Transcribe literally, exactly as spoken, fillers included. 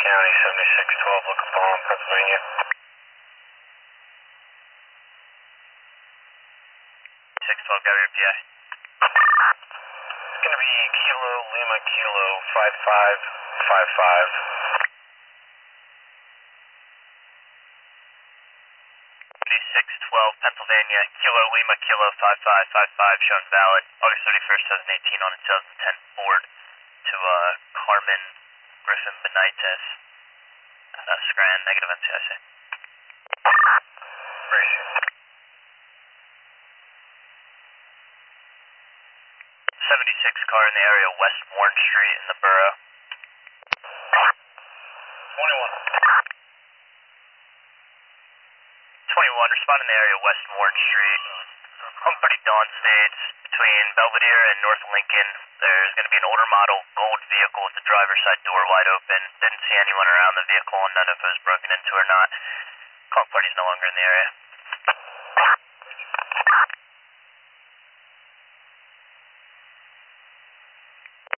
County, seventy-six twelve, looking for him, Pennsylvania. six twelve, got your P I. It's going to be Kilo Lima Kilo five five five five. six twelve, Pennsylvania, Kilo Lima Kilo five five five five, shown valid, August thirty-first, twenty eighteen on a two thousand ten Ford to uh, Carmen Griffin Benitez at uh, Scranton, negative N C I C. Racing. seventy-six car in the area, West Warren Street in the borough. twenty-one. twenty-one, respond in the area, West Warren Street. Home pretty dawn states between Belvedere and North Lincoln. There's going to be an older model gold vehicle with the driver's side door wide open. Didn't see anyone around the vehicle and none of it was broken into or not. Call party's no longer in the area.